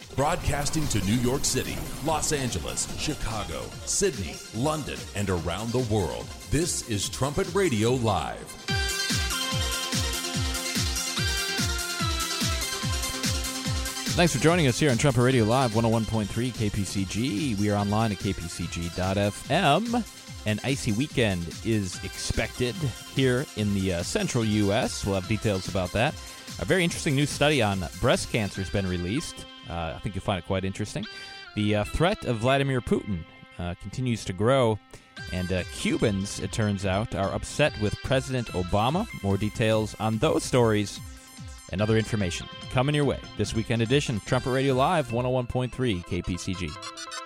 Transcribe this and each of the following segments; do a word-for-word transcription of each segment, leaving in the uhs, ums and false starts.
Broadcasting to New York City, Los Angeles, Chicago, Sydney, London, and around the world. This is Trumpet Radio Live. Thanks for joining us here on Trumpet Radio Live, one oh one point three K P C G. We are online at k p c g dot f m. An icy weekend is expected here in the uh, central U S We'll have details about that. A very interesting new study on breast cancer has been released. Uh, I think you'll find it quite interesting. The uh, threat of Vladimir Putin uh, continues to grow, and uh, Cubans, it turns out, are upset with President Obama. More details on those stories and other information coming your way. This weekend edition, Trumpet Radio Live, one oh one point three K P C G.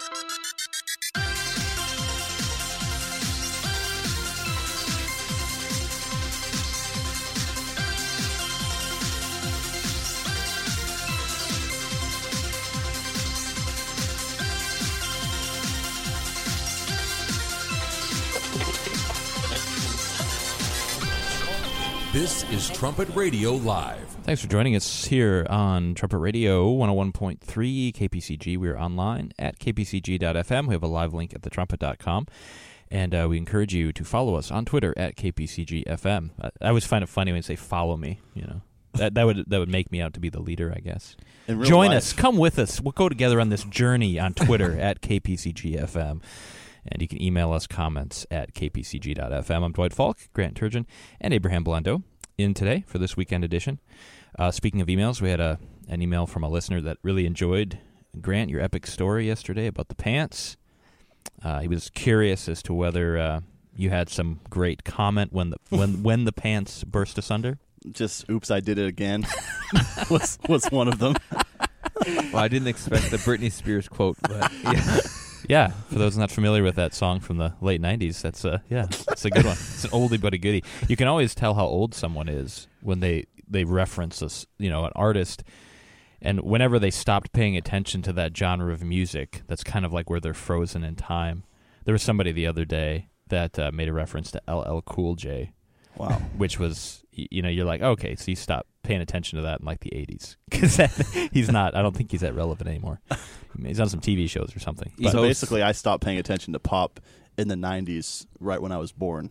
This is Trumpet Radio Live. Thanks for joining us here on Trumpet Radio one oh one point three K P C G. We're online at k p c g dot f m. We have a live link at the trumpet dot com. And uh, we encourage you to follow us on Twitter at k p c g f m. I, I always find it funny when you say follow me, you know. That that would that would make me out to be the leader, I guess. Join life. us. Come with us. We'll go together on this journey on Twitter at k p c g f m. And you can email us comments at k p c g dot f m. I'm Dwight Falk, Grant Turgeon, and Abraham Blando in today for this weekend edition. Uh, speaking of emails, we had a an email from a listener that really enjoyed, Grant, your epic story yesterday about the pants. Uh, he was curious as to whether uh, you had some great comment when the when when the pants burst asunder. Just, oops, I did it again was, was one of them. Well, I didn't expect the Britney Spears quote, but yeah. Yeah, for those not familiar with that song from the late nineties, that's a yeah, it's a good one. It's an oldie but a goodie. You can always tell how old someone is when they, they reference us, you know, an artist, and whenever they stopped paying attention to that genre of music, that's kind of like where they're frozen in time. There was somebody the other day that uh, made a reference to L L Cool J. Wow. Which was, you know, you're like, okay, so you stopped paying attention to that in like the eighties. Because he's not, I don't think he's that relevant anymore. He's on some T V shows or something. But so basically, I stopped paying attention to pop in the nineties right when I was born.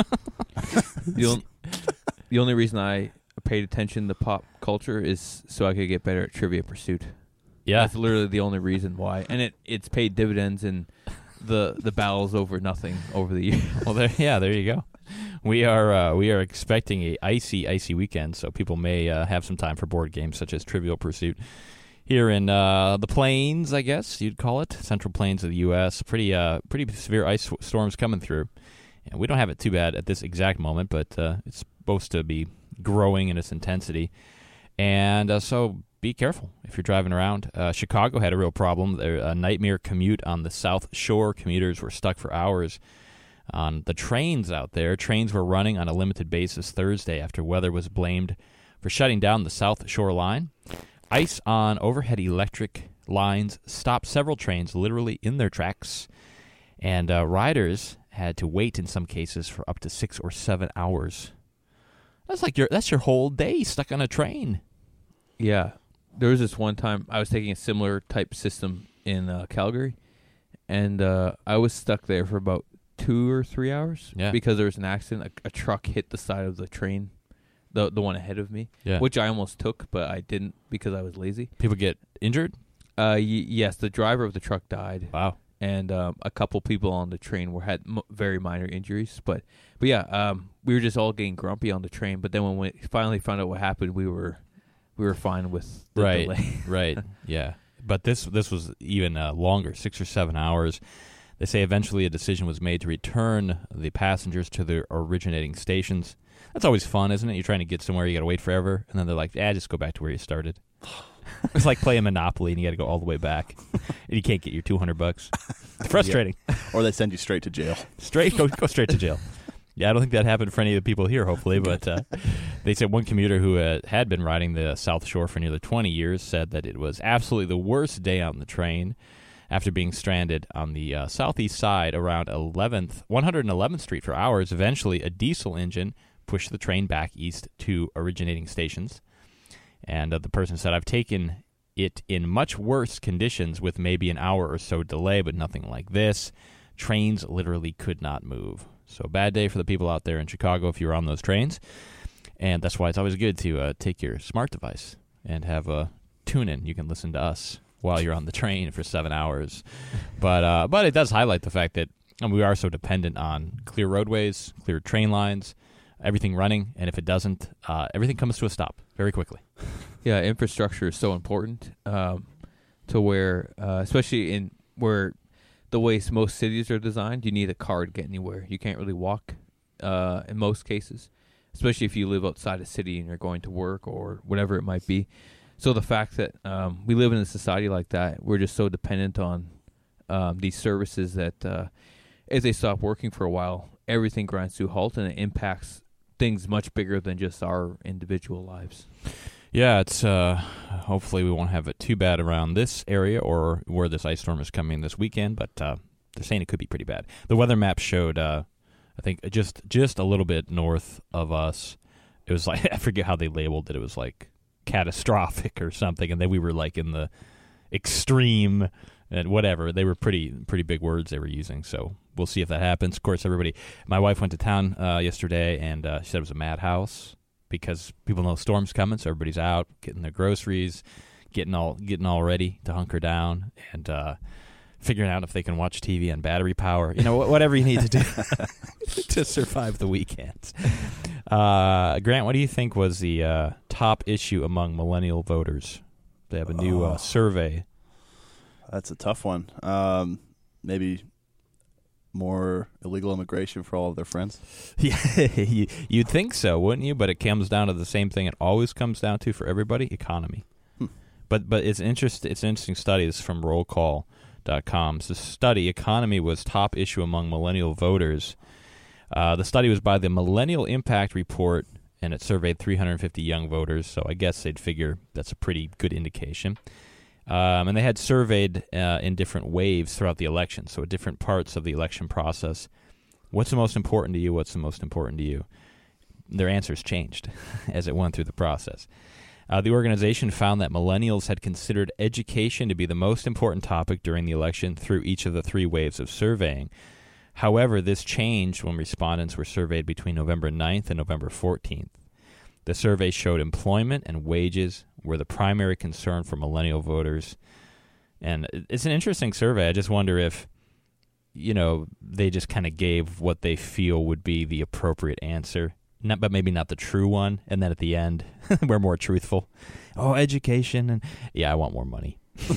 the, only, the only reason I paid attention to pop culture is so I could get better at Trivia Pursuit. Yeah. That's literally the only reason why. And it, it's paid dividends in the, the battles over nothing over the years. Well, there, yeah, there you go. We are uh, we are expecting a icy, icy weekend, so people may uh, have some time for board games such as Trivial Pursuit. Here in uh, the plains, I guess you'd call it, central plains of the U S, pretty uh, pretty severe ice storms coming through. And we don't have it too bad at this exact moment, but uh, it's supposed to be growing in its intensity. And uh, so be careful if you're driving around. Uh, Chicago had a real problem. There, a nightmare commute on the South Shore. Commuters were stuck for hours on the trains out there. Trains were running on a limited basis Thursday after weather was blamed for shutting down the South Shore line. Ice on overhead electric lines stopped several trains literally in their tracks, and uh, riders had to wait in some cases for up to six or seven hours. That's like your that's your whole day stuck on a train. Yeah. There was this one time I was taking a similar type system in uh, Calgary, and uh, I was stuck there for about two or three hours yeah. because there was an accident. A, a truck hit the side of the train, the the one ahead of me, yeah. which I almost took, but I didn't because I was lazy. People get injured? Uh, y- yes, the driver of the truck died. Wow. And um, a couple people on the train were had m- very minor injuries, but but yeah, um, we were just all getting grumpy on the train. But then when we finally found out what happened, we were we were fine with the right, delay. right, yeah. But this this was even uh, longer, six or seven hours. They say eventually a decision was made to return the passengers to their originating stations. That's always fun, isn't it? You're trying to get somewhere, you got to wait forever, and then they're like, "Ah, just go back to where you started." It's like playing Monopoly, and you got to go all the way back, and you can't get your two hundred bucks. It's frustrating. Yeah. Or they send you straight to jail. Straight, go go straight to jail. Yeah, I don't think that happened for any of the people here, hopefully, but uh, they said one commuter who uh, had been riding the South Shore for nearly twenty years said that it was absolutely the worst day on the train after being stranded on the uh, southeast side around eleventh, one hundred eleventh Street for hours. Eventually, a diesel engine pushed the train back east to originating stations. And uh, the person said, I've taken it in much worse conditions with maybe an hour or so delay, but nothing like this. Trains literally could not move. So bad day for the people out there in Chicago if you're on those trains. And that's why it's always good to uh, take your smart device and have a tune-in. You can listen to us while you're on the train for seven hours. But uh, but it does highlight the fact that I mean, we are so dependent on clear roadways, clear train lines, everything running. And if it doesn't, uh, everything comes to a stop very quickly. Yeah, infrastructure is so important um, to where, uh, especially in where the way most cities are designed, you need a car to get anywhere. You can't really walk uh, in most cases, especially if you live outside a city and you're going to work or whatever it might be. So the fact that um, we live in a society like that, we're just so dependent on um, these services that uh, as they stop working for a while, everything grinds to a halt and it impacts things much bigger than just our individual lives. Yeah, it's uh, hopefully we won't have it too bad around this area or where this ice storm is coming this weekend, but uh, they're saying it could be pretty bad. The weather map showed, uh, I think, just just a little bit north of us. It was like, I forget how they labeled it. It was like catastrophic or something, and then we were like in the extreme and whatever. They were pretty pretty big words they were using, so we'll see if that happens. Of course, everybody, my wife went to town uh, yesterday, and uh, she said it was a madhouse because people know storm's coming, so everybody's out getting their groceries, getting all getting all ready to hunker down, and uh, figuring out if they can watch T V on battery power. You know, whatever you need to do to survive the weekends. Uh, Grant, what do you think was the uh, top issue among millennial voters? They have a new uh, survey. That's a tough one. Um, maybe more illegal immigration for all of their friends. Yeah, you, you'd think so, wouldn't you? But it comes down to the same thing it always comes down to for everybody: economy. Hmm. But but it's interest. It's an interesting study. It's from roll call dot com. So, study: economy was top issue among millennial voters. Uh, the study was by the Millennial Impact Report, and it surveyed three hundred fifty young voters, so I guess they'd figure that's a pretty good indication. Um, and they had surveyed uh, in different waves throughout the election, so at different parts of the election process. What's the most important to you? What's the most important to you? Their answers changed as it went through the process. Uh, the organization found that millennials had considered education to be the most important topic during the election through each of the three waves of surveying. However, this changed when respondents were surveyed between November ninth and November fourteenth. The survey showed employment and wages were the primary concern for millennial voters. And it's an interesting survey. I just wonder if, you know, they just kind of gave what they feel would be the appropriate answer, not, but maybe not the true one. And then at the end, we're more truthful. Oh, education. And yeah, I want more money.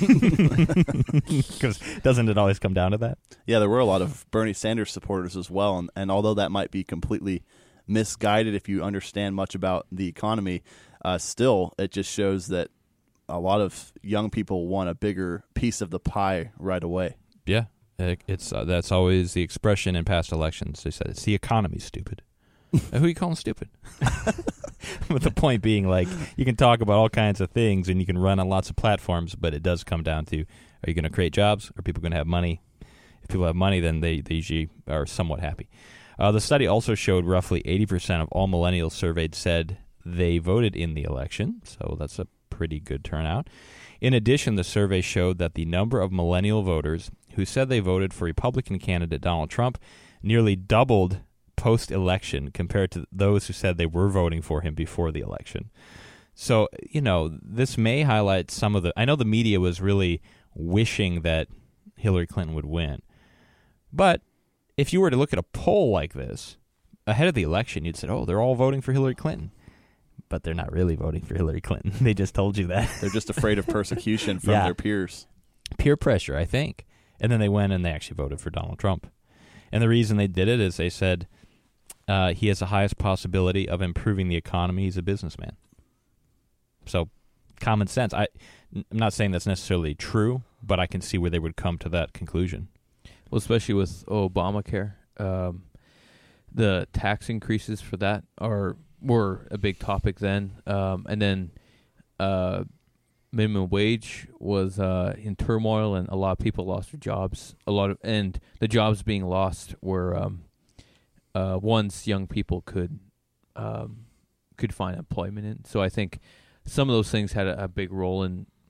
Because doesn't it always come down to that? Yeah, there were a lot of Bernie Sanders supporters as well, and, and although that might be completely misguided if you understand much about the economy, uh, still it just shows that a lot of young people want a bigger piece of the pie right away. Yeah, it, it's uh, that's always the expression in past elections. They said it's the economy, stupid. Who are you calling stupid? With the point being, like, you can talk about all kinds of things and you can run on lots of platforms, but it does come down to, are you going to create jobs? Are people going to have money? If people have money, then they, they usually are somewhat happy. Uh, the study also showed roughly eighty percent of all millennials surveyed said they voted in the election, so that's a pretty good turnout. In addition, the survey showed that the number of millennial voters who said they voted for Republican candidate Donald Trump nearly doubled post-election compared to those who said they were voting for him before the election. So, you know, this may highlight some of the... I know the media was really wishing that Hillary Clinton would win. But if you were to look at a poll like this, ahead of the election, you'd say, oh, they're all voting for Hillary Clinton. But they're not really voting for Hillary Clinton. They just told you that. They're just afraid of persecution from Yeah. their peers. Peer pressure, I think. And then they went and they actually voted for Donald Trump. And the reason they did it is they said uh, he has the highest possibility of improving the economy. He's a businessman. So, common sense. I, I'm not saying that's necessarily true, but I can see where they would come to that conclusion. Well, especially with Obamacare, um, the tax increases for that are were a big topic then, um, and then uh, minimum wage was uh, in turmoil, and a lot of people lost their jobs. A lot of and the jobs being lost were um, uh, ones young people could um, could find employment in. So I think some of those things had a, a big role in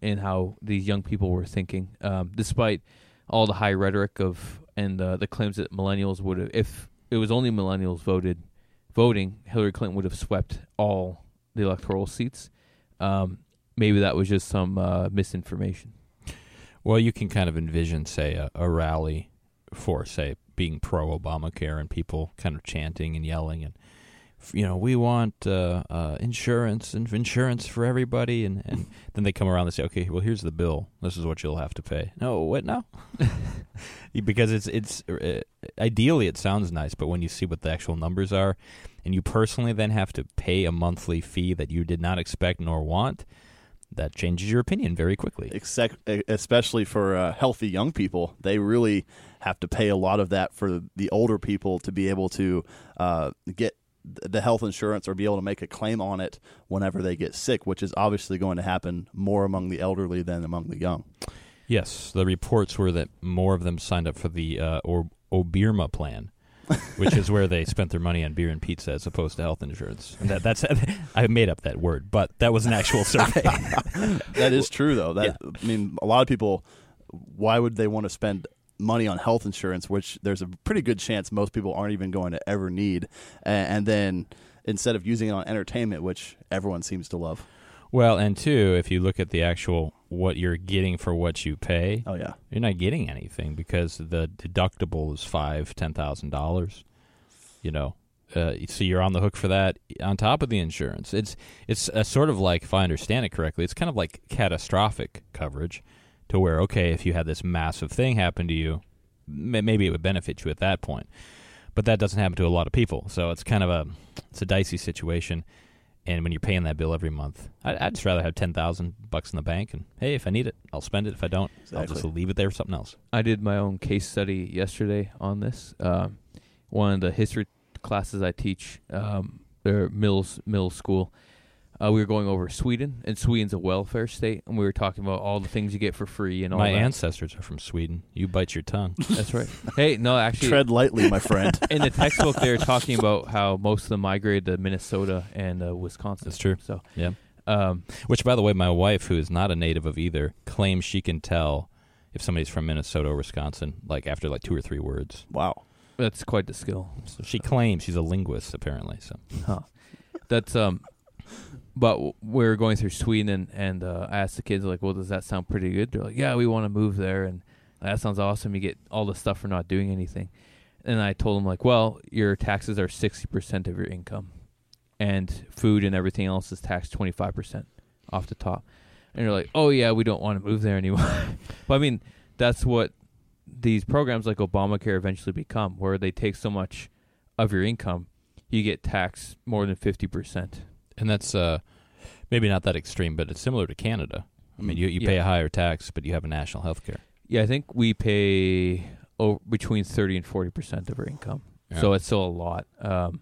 in how these young people were thinking, um, despite all the high rhetoric of and uh, the claims that millennials would have, if it was only millennials voted, voting, Hillary Clinton would have swept all the electoral seats. Um, maybe that was just some uh, misinformation. Well, you can kind of envision, say, a, a rally for, say, being pro-Obamacare and people kind of chanting and yelling and, you know, we want uh, uh, insurance and insurance for everybody. And, and then they come around and say, okay, well, here's the bill. This is what you'll have to pay. No, what now? Because it's it's uh, ideally it sounds nice, but when you see what the actual numbers are and you personally then have to pay a monthly fee that you did not expect nor want, that changes your opinion very quickly. Except, especially for uh, healthy young people, they really have to pay a lot of that for the older people to be able to uh, get the health insurance or be able to make a claim on it whenever they get sick, which is obviously going to happen more among the elderly than among the young. Yes, the reports were that more of them signed up for the uh, or Obirma plan, which is where they spent their money on beer and pizza as opposed to health insurance. And that, that's I made up that word, but that was an actual survey. That is true, though. That Yeah. I mean, a lot of people, why would they want to spend money on health insurance, which there's a pretty good chance most people aren't even going to ever need, and, and then instead of using it on entertainment, which everyone seems to love. Well, and two, if you look at the actual what you're getting for what you pay, Oh yeah, you're not getting anything because the deductible is five, ten thousand dollars. You know, uh, so you're on the hook for that on top of the insurance. It's it's a sort of like, if I understand it correctly, it's kind of like catastrophic coverage, to where okay, if you had this massive thing happen to you, m- maybe it would benefit you at that point. But that doesn't happen to a lot of people, so it's kind of a it's a dicey situation. And when you're paying that bill every month, I'd, I'd just rather have ten thousand bucks in the bank, and hey, if I need it, I'll spend it. If I don't, I'll just Exactly. leave it there for something else. I did my own case study yesterday on this. Um, one of the history classes I teach, um, they're Mills Middle School. Uh, we were going over Sweden, and Sweden's a welfare state, and we were talking about all the things you get for free and all My that. ancestors are from Sweden. You bite your tongue. That's right. Hey, no, actually, tread lightly, my friend. in the textbook they were talking about how most of them migrated to Minnesota and uh, Wisconsin. That's true. So, Yeah. um, Which, by the way, my wife, who is not a native of either, claims she can tell if somebody's from Minnesota or Wisconsin, like after like two or three words. Wow. that's quite the skill. So she claims she's a linguist, apparently. So Huh. That's um. But w- we were going through Sweden, and, and uh, I asked the kids, like, well, does that sound pretty good? They're like, yeah, we want to move there, and that sounds awesome. You get all the stuff for not doing anything. And I told them, like, well, your taxes are sixty percent of your income, and food and everything else is taxed twenty-five percent off the top. And they're like, oh, yeah, we don't want to move there anymore. But, I mean, that's what these programs like Obamacare eventually become, where they take so much of your income, you get taxed more than fifty percent. And that's uh, maybe not that extreme, but it's similar to Canada. I mean, you you Yeah. pay a higher tax, but you have a national health care. Yeah, I think we pay oh, between thirty and forty percent of our income, Yeah. so it's still a lot. Um,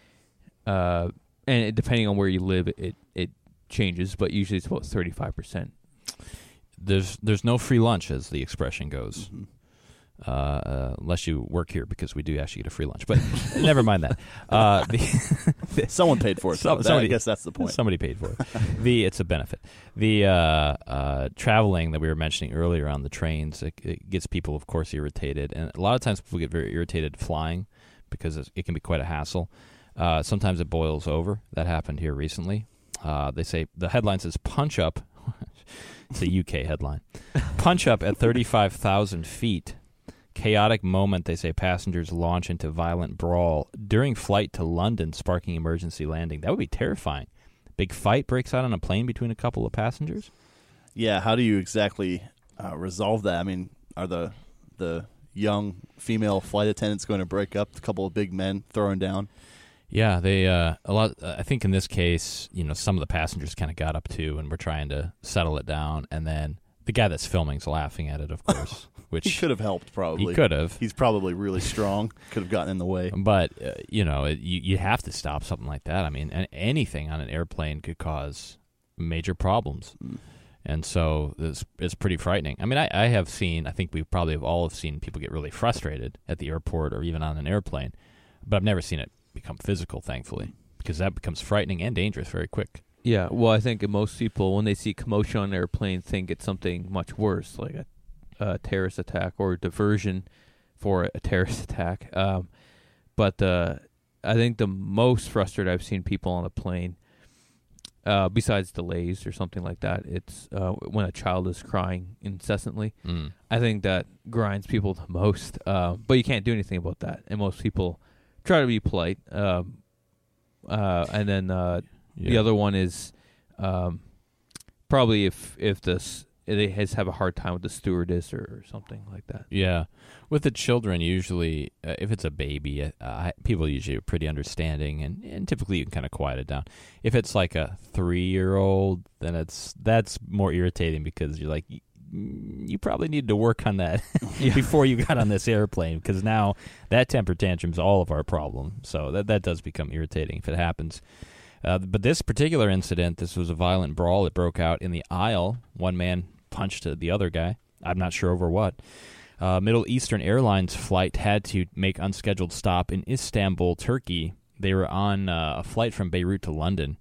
uh, and it, depending on where you live, it it changes, but usually it's about thirty-five percent. There's there's no free lunch, as the expression goes, Mhm. uh, uh, unless you work here, because we do actually get a free lunch. But never mind that. Uh, the Someone paid for it. Some- though. That- somebody- I guess that's the point. Somebody paid for it. the it's a benefit. The uh, uh, traveling that we were mentioning earlier on the trains, it, it gets people, of course, irritated, and a lot of times people get very irritated flying because it's, it can be quite a hassle. Uh, sometimes it boils over. That happened here recently. Uh, they say the headline says "Punch Up." It's a U K headline. Punch up at thirty-five thousand feet. Chaotic moment, they say passengers launch into violent brawl during flight to London, sparking emergency landing. That would be terrifying. Big fight breaks out on a plane between a couple of passengers. Yeah, how do you exactly uh, resolve that? I mean, are the the young female flight attendants going to break up? A couple of big men throwing down? Yeah, they uh, a lot. Uh, I think in this case, you know, some of the passengers kind of got up too, and were trying to settle it down. And then the guy that's filming's laughing at it, of course. Which He could have helped, probably. He could have. He's probably really strong. Could have gotten in the way. But, uh, you know, it, you, you have to stop something like that. I mean, an- anything on an airplane could cause major problems. Mm. And so it's, it's pretty frightening. I mean, I, I have seen, I think we probably have all have seen people get really frustrated at the airport or even on an airplane. But I've never seen it become physical, thankfully, because that becomes frightening and dangerous very quick. Yeah, well, I think most people, when they see commotion on an airplane, think it's something much worse, like a, a terrorist attack or diversion for a terrorist attack. Um, but uh, I think the most frustrated I've seen people on a plane, uh, besides delays or something like that, it's uh, when a child is crying incessantly. Mm. I think that grinds people the most, uh, but you can't do anything about that. And most people try to be polite. Um, uh, and then... Uh, Yeah. The other one is um, probably if if this they has have a hard time with the stewardess or, or something like that. Yeah, with the children, usually uh, if it's a baby, uh, I- people usually are pretty understanding, and, and typically you can kind of quiet it down. If it's like a three-year-old, then it's that's more irritating because you're like, "Mm, you probably need to work on that before you got on this airplane, because now that temper tantrum's all of our problem. So that that does become irritating if it happens. Uh, but this particular incident, this was a violent brawl. It broke out in the aisle. One man punched the other guy. I'm not sure over what. Uh, Middle Eastern Airlines flight had to make unscheduled stop in Istanbul, Turkey. They were on uh, a flight from Beirut to London.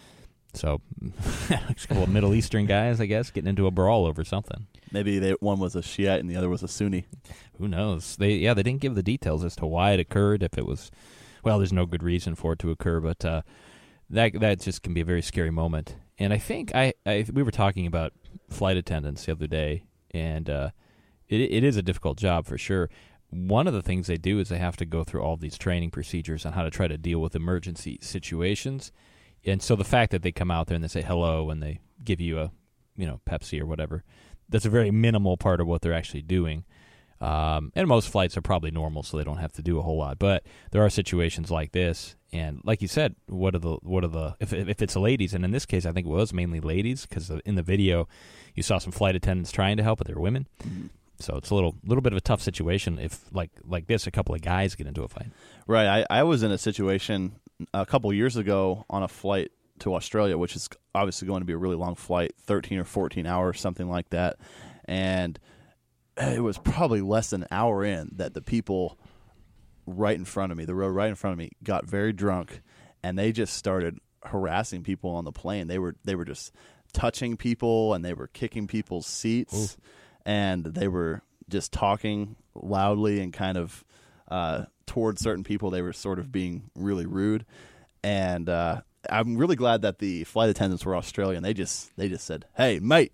So a couple of Middle Eastern guys, I guess, getting into a brawl over something. Maybe they, one was a Shiite and the other was a Sunni. Who knows? They yeah, they didn't give the details as to why it occurred. If it was, well, there's no good reason for it to occur, but uh, that that just can be a very scary moment. And I think I, I we were talking about flight attendants the other day, and uh, it it is a difficult job for sure. One of the things they do is they have to go through all these training procedures on how to try to deal with emergency situations. And so the fact that they come out there and they say hello and they give you a, you know, Pepsi or whatever, that's a very minimal part of what they're actually doing. Um, and most flights are probably normal, so they don't have to do a whole lot. But there are situations like this, and like you said, what are the what are the if if it's ladies, and in this case, I think it was mainly ladies, because in the video, you saw some flight attendants trying to help, but they were women. Mm-hmm. So it's a little little bit of a tough situation if like like this, a couple of guys get into a fight. Right. I, I was in a situation a couple years ago on a flight to Australia, which is obviously going to be a really long flight, thirteen or fourteen hours, something like that, and it was probably less than an hour in that the people right in front of me, the row right in front of me, got very drunk, and they just started harassing people on the plane. They were they were just touching people, and they were kicking people's seats, Ooh. and they were just talking loudly and kind of uh, towards certain people. They were sort of being really rude, and uh, I'm really glad that the flight attendants were Australian. They just they just said, "Hey, mate."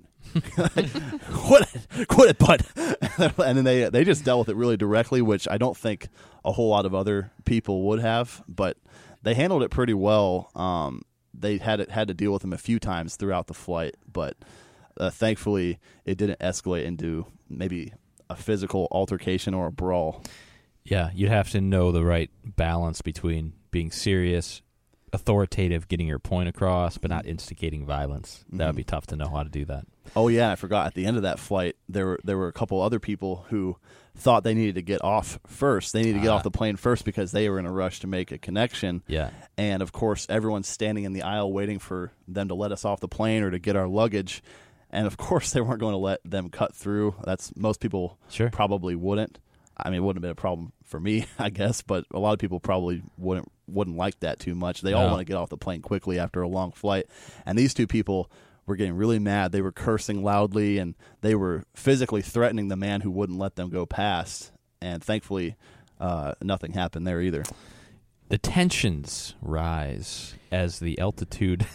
quit it, quit it, bud. And then they they just dealt with it really directly, which I don't think a whole lot of other people would have, but they handled it pretty well. Um, they had it, had to deal with them a few times throughout the flight, but uh, thankfully it didn't escalate into maybe a physical altercation or a brawl. Yeah, you'd have to know the right balance between being serious, authoritative, getting your point across, but not instigating violence. That would mm-hmm. be tough to know how to do that. Oh yeah, I forgot. At the end of that flight, there were there were a couple other people who thought they needed to get off first. They needed to get uh, off the plane first because they were in a rush to make a connection. Yeah. And of course, everyone's standing in the aisle waiting for them to let us off the plane or to get our luggage. And of course, they weren't going to let them cut through. That's most people sure. probably wouldn't. I mean, it wouldn't have been a problem for me, I guess, but a lot of people probably wouldn't wouldn't like that too much. They all no. want to get off the plane quickly after a long flight. And these two people were getting really mad. They were cursing loudly, and they were physically threatening the man who wouldn't let them go past. And thankfully, uh, nothing happened there either. The tensions rise as the altitude,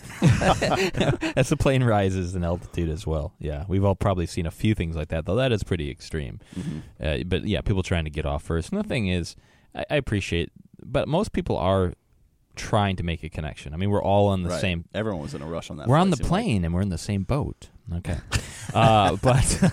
as the plane rises in altitude as well. Yeah, we've all probably seen a few things like that, though that is pretty extreme. Mm-hmm. Uh, but yeah, people trying to get off first. And the thing is, I, I appreciate, but most people are trying to make a connection. I mean, we're all on the right. same. Everyone was in a rush on that. We're flight, on the plane like. and we're in the same boat. Okay, uh, but.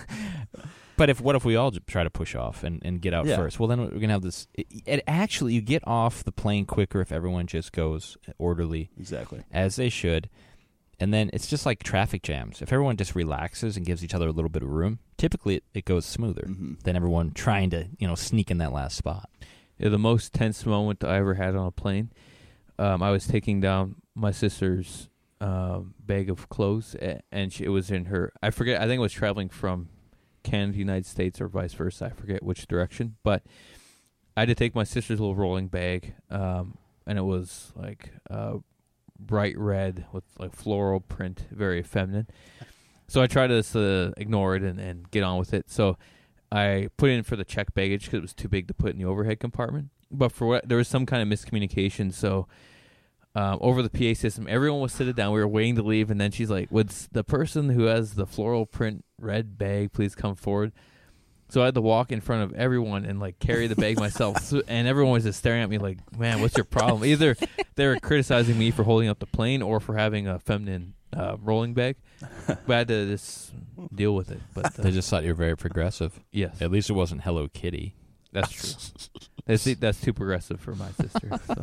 But if what if we all try to push off and, and get out yeah. first? Well, then we're going to have this. It, it actually, you get off the plane quicker if everyone just goes orderly. Exactly. As they should. And then it's just like traffic jams. If everyone just relaxes and gives each other a little bit of room, typically it, it goes smoother mm-hmm. than everyone trying to, you know, sneak in that last spot. Yeah, the most tense moment I ever had on a plane, um, I was taking down my sister's um, bag of clothes, and she, it was in her, I forget, I think it was traveling from Canada, United States, or vice versa. I forget which direction, but I had to take my sister's little rolling bag, um, and it was like uh, bright red with like floral print, very feminine. So I tried to uh, ignore it and, and get on with it. So I put in for the check baggage because it was too big to put in the overhead compartment. But for what there was some kind of miscommunication. So um, over the P A system, everyone was sitting down. We were waiting to leave, and then she's like, "Would the person who has the floral print red bag please come forward?" So I had to walk in front of everyone and like carry the bag myself. So, and everyone was just staring at me like, "Man, what's your problem?" Either they were criticizing me for holding up the plane or for having a feminine uh, rolling bag. But I had to just deal with it. But uh, They just thought you were very progressive. yes, At least it wasn't Hello Kitty. that's true. That's, that's too progressive for my sister. So.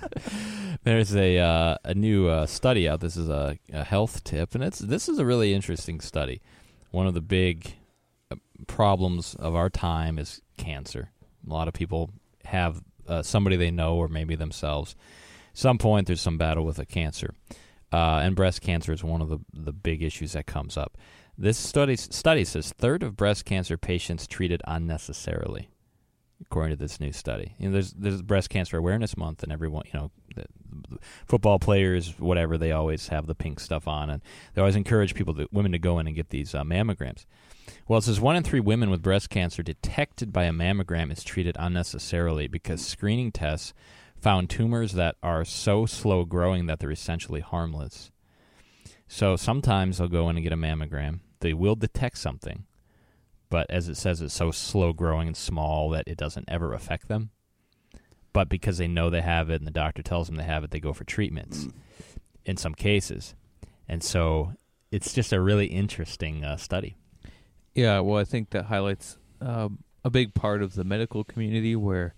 There's a uh, a new uh, study out. This is a, a health tip, and it's this is a really interesting study. One of the big uh, problems of our time is cancer. A lot of people have uh, somebody they know or maybe themselves. Some point there's some battle with a cancer, uh, and breast cancer is one of the the big issues that comes up. This study study says third of breast cancer patients treated unnecessarily. According to this new study, you know, there's there's Breast Cancer Awareness Month, and everyone, you know, the, the football players, whatever, they always have the pink stuff on, and they always encourage people, to, women, to go in and get these uh, mammograms. Well, it says one in three women with breast cancer detected by a mammogram is treated unnecessarily because screening tests found tumors that are so slow growing that they're essentially harmless. So sometimes they'll go in and get a mammogram. They will detect something. But as it says, it's so slow growing and small that it doesn't ever affect them. But because they know they have it and the doctor tells them they have it, they go for treatments in some cases. And so it's just a really interesting uh, study. Yeah, well, I think that highlights um, a big part of the medical community where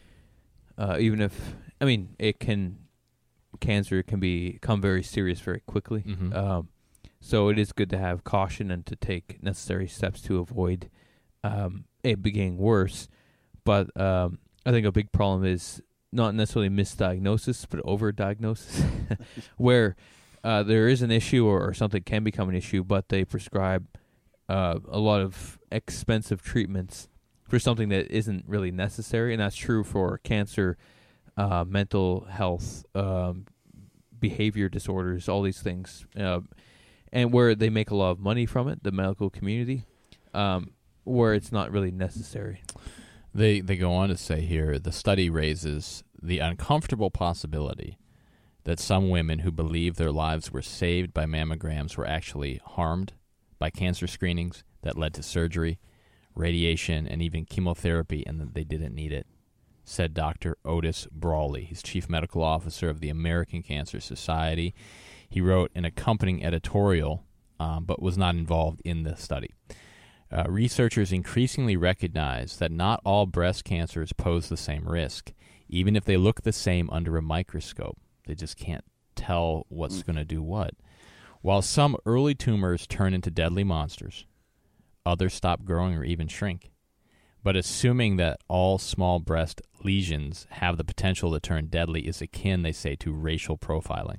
uh, even if, I mean, it can, cancer can become very serious very quickly. Mm-hmm. Um, so it is good to have caution and to take necessary steps to avoid um, it being worse. But um, I think a big problem is not necessarily misdiagnosis, but overdiagnosis, where uh, there is an issue or, or something can become an issue, but they prescribe uh, a lot of expensive treatments for something that isn't really necessary. And that's true for cancer, uh, mental health, um, behavior disorders, all these things. Uh, and where they make a lot of money from it, the medical community, um, where it's not really necessary. They they go on to say here, the study raises the uncomfortable possibility that some women who believe their lives were saved by mammograms were actually harmed by cancer screenings that led to surgery, radiation, and even chemotherapy, and that they didn't need it, said Doctor Otis Brawley. He's chief medical officer of the American Cancer Society. He wrote an accompanying editorial, um, but was not involved in the study. Uh, researchers increasingly recognize that not all breast cancers pose the same risk, even if they look the same under a microscope. They just can't tell what's mm. going to do what. While some early tumors turn into deadly monsters, others stop growing or even shrink. But assuming that all small breast lesions have the potential to turn deadly is akin, they say, to racial profiling.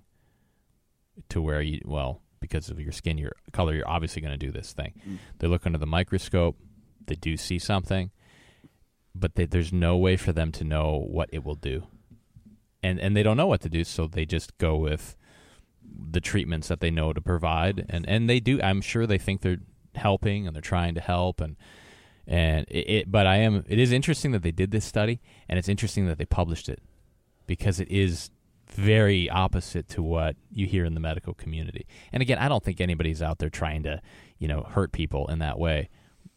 To where you, well, because of your skin, your color, you're obviously going to do this thing. Mm. They look under the microscope, they do see something, but they, there's no way for them to know what it will do. And and they don't know what to do, so they just go with the treatments that they know to provide. And, and they do, I'm sure they think they're helping and they're trying to help. And and it, it but I am, it is interesting that they did this study, and it's interesting that they published it, because it is very opposite to what you hear in the medical community. And again, I don't think anybody's out there trying to, you know, hurt people in that way.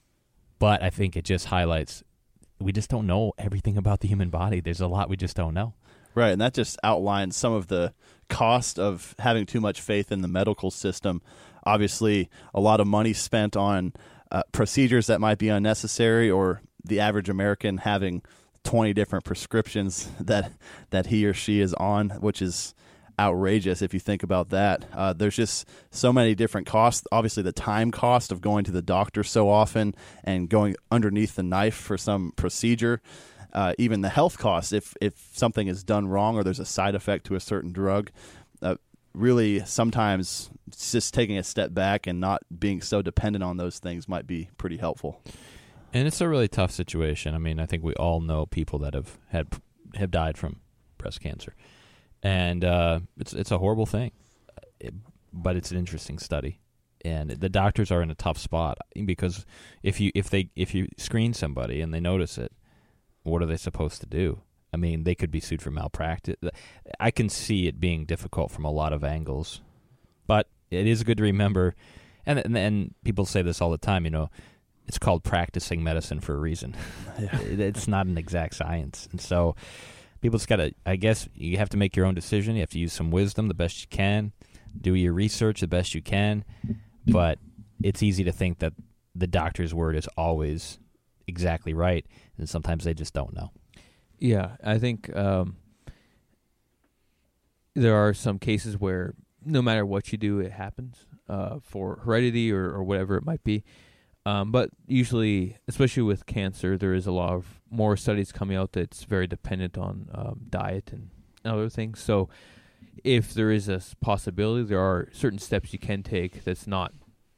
But I think it just highlights we just don't know everything about the human body. There's a lot we just don't know. Right, and that just outlines some of the cost of having too much faith in the medical system. Obviously, a lot of money spent on uh, procedures that might be unnecessary, or the average American having twenty different prescriptions that that he or she is on, which is outrageous if you think about that. Uh, there's just so many different costs. Obviously, the time cost of going to the doctor so often and going underneath the knife for some procedure. Uh, even the health costs, if if something is done wrong or there's a side effect to a certain drug. Uh, really, sometimes just taking a step back and not being so dependent on those things might be pretty helpful. And it's a really tough situation. I mean, I think we all know people that have had have died from breast cancer, and uh, it's it's a horrible thing, it, but it's an interesting study. And the doctors are in a tough spot because if you if they if you screen somebody and they notice it, what are they supposed to do? I mean, they could be sued for malpractice. I can see it being difficult from a lot of angles, but it is good to remember. And and, and people say this all the time. You know, it's called practicing medicine for a reason. Yeah. It's not an exact science, and so people just gotta. I guess you have to make your own decision. You have to use some wisdom the best you can. Do your research the best you can. But it's easy to think that the doctor's word is always exactly right, and sometimes they just don't know. Yeah, I think um, there are some cases where no matter what you do, it happens uh, for heredity or, or whatever it might be. Um, but usually, especially with cancer, there is a lot of more studies coming out that's very dependent on um, diet and other things. So if there is a possibility, there are certain steps you can take that's not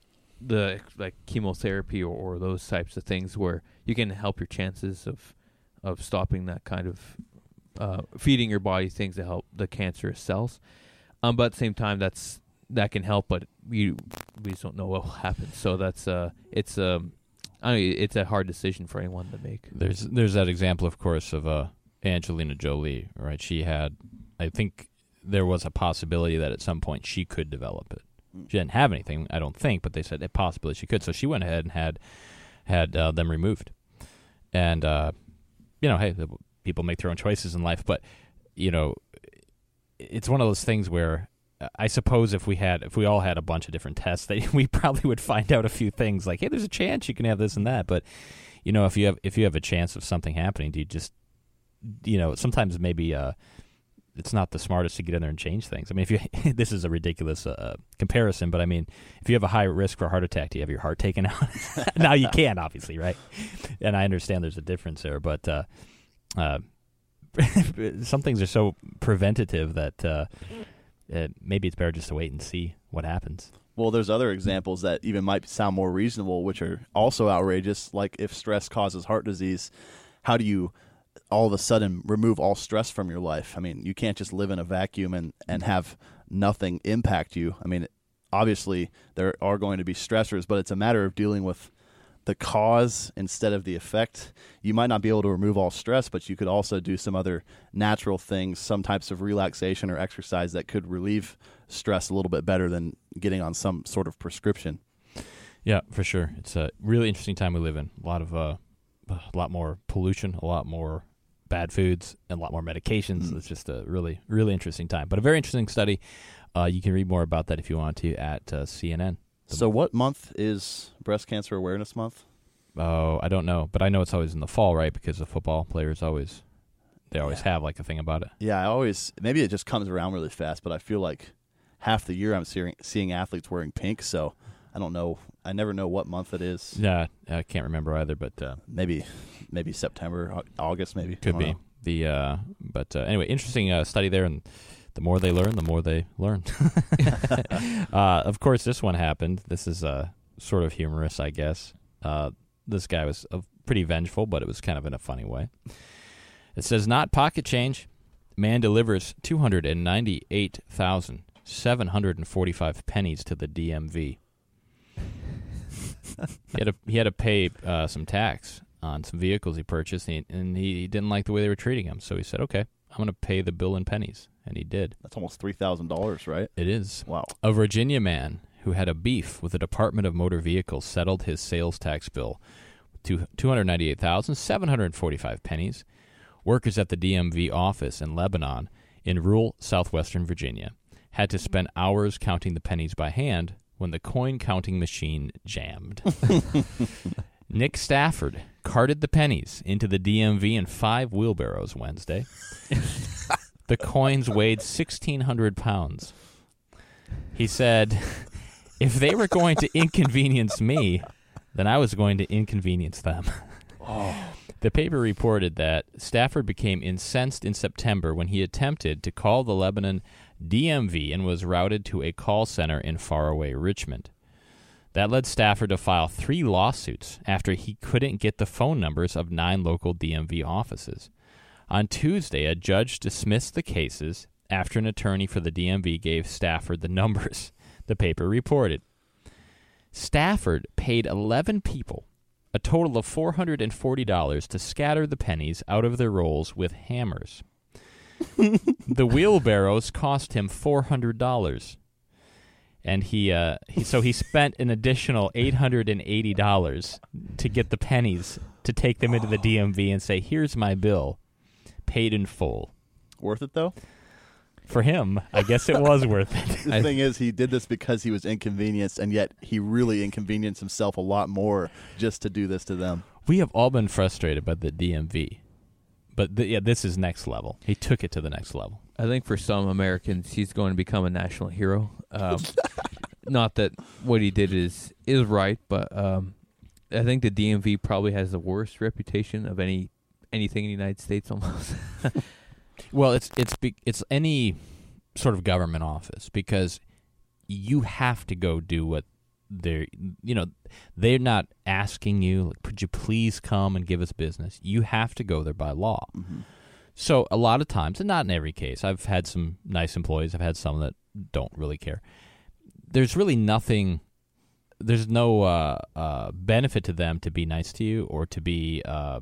the like chemotherapy or, or those types of things where you can help your chances of of stopping that kind of uh, feeding your body things that help the cancerous cells. Um, but at the same time, that's that can help, but we we just don't know what will happen. So that's uh, it's um, I don't know, it's a hard decision for anyone to make. There's there's that example, of course, of uh, Angelina Jolie, right? She had, I think. There was a possibility that at some point she could develop it. She didn't have anything, I don't think, but they said it possibly she could. So she went ahead and had had uh, them removed. And, uh, you know, hey, people make their own choices in life. But, you know, it's one of those things where I suppose if we had, if we all had a bunch of different tests, they, we probably would find out a few things like, hey, there's a chance you can have this and that. But, you know, if you have if you have a chance of something happening, do you just, you know, sometimes maybe uh, it's not the smartest to get in there and change things. I mean, if you this is a ridiculous uh, comparison, but I mean, if you have a high risk for a heart attack, do you have your heart taken out? Now you can, obviously, right? And I understand there's a difference there, but uh, uh, some things are so preventative that uh, uh, maybe it's better just to wait and see what happens. Well, there's other examples that even might sound more reasonable, which are also outrageous, like if stress causes heart disease, how do you all of a sudden remove all stress from your life? I mean, you can't just live in a vacuum and, and have nothing impact you. I mean, obviously there are going to be stressors, but it's a matter of dealing with the cause instead of the effect. You might not be able to remove all stress, but you could also do some other natural things, some types of relaxation or exercise that could relieve stress a little bit better than getting on some sort of prescription. Yeah, for sure. It's a really interesting time we live in. A lot of uh, a lot more pollution, a lot more bad foods, and a lot more medications. Mm. It's just a really, really interesting time. But a very interesting study. Uh, you can read more about that if you want to at uh, C N N. So what month is Breast Cancer Awareness Month? Oh, I don't know, but I know it's always in the fall, right? Because the football players always, they always yeah. have like a thing about it. Yeah, I always, maybe it just comes around really fast, but I feel like half the year I'm seeing, seeing athletes wearing pink, so I don't know. I never know what month it is. Yeah, I can't remember either, but uh, maybe maybe September, August, maybe. Could be. Know. The uh, But uh, anyway, interesting uh, study there, and the more they learn, the more they learn. uh, of course, this one happened. This is uh, sort of humorous, I guess. Uh, this guy was uh, pretty vengeful, but it was kind of in a funny way. It says, not pocket change. Man delivers two hundred ninety-eight thousand seven hundred forty-five pennies to the D M V. he, had to, he had to pay uh, some tax on some vehicles he purchased, and he, and he didn't like the way they were treating him. So he said, okay, I'm going to pay the bill in pennies. And he did. That's almost three thousand dollars, right? It is. Wow. A Virginia man who had a beef with the Department of Motor Vehicles settled his sales tax bill to two hundred ninety-eight thousand seven hundred forty-five pennies. Workers at the D M V office in Lebanon, in rural southwestern Virginia, had to spend hours counting the pennies by hand when the coin-counting machine jammed. Nick Stafford carted the pennies into the D M V in five wheelbarrows Wednesday. The coins weighed sixteen hundred pounds. He said, if they were going to inconvenience me, then I was going to inconvenience them. Oh. The paper reported that Stafford became incensed in September when he attempted to call the Lebanon D M V and was routed to a call center in faraway Richmond. That led Stafford to file three lawsuits after he couldn't get the phone numbers of nine local D M V offices. On Tuesday, a judge dismissed the cases after an attorney for the D M V gave Stafford the numbers, the paper reported. Stafford paid eleven people a total of four hundred forty dollars to scatter the pennies out of their rolls with hammers. The wheelbarrows cost him four hundred dollars. And he, uh, he, so he spent an additional eight hundred eighty dollars to get the pennies to take them into the D M V and say, "Here's my bill, paid in full." Worth it though? For him, I guess it was worth it. The thing is, he did this because he was inconvenienced, and yet he really inconvenienced himself a lot more just to do this to them. We have all been frustrated by the D M V, but th- yeah, this is next level. He took it to the next level. I think for some Americans, he's going to become a national hero. Um, not that what he did is is right, but um, I think the D M V probably has the worst reputation of any anything in the United States almost. Well, it's it's be, it's any sort of government office, because you have to go do what they're, you know, they're not asking you, like, "Could you please come and give us business?" You have to go there by law. Mm-hmm. So a lot of times, and not in every case, I've had some nice employees. I've had some that don't really care. There's really nothing, there's no uh, uh, benefit to them to be nice to you or to be uh,